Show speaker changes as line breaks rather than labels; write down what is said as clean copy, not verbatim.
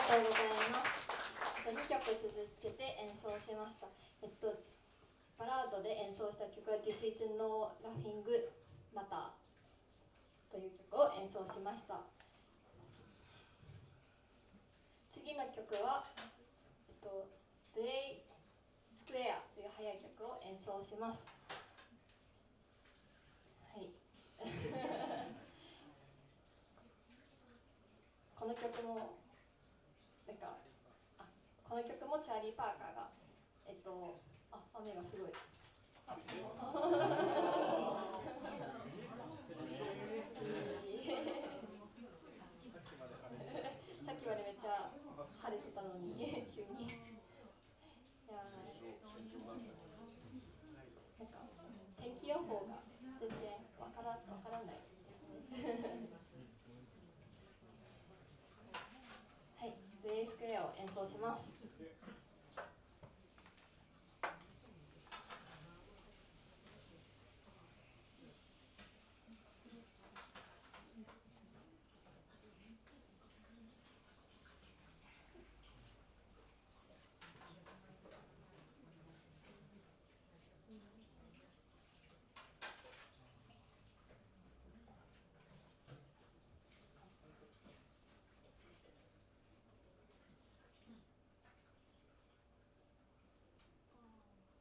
とうございます。2曲続けて演奏しました。バラードで演奏した曲は This is No Laughing Matter という曲を演奏しました。次の曲は、Day Square という速い曲を演奏します。はい。この曲もチャーリー・パーカーが雨がすごいさっきまでめっちゃ晴れてたのに急に天気予報が全然わからないはい、Day Squareを演奏します。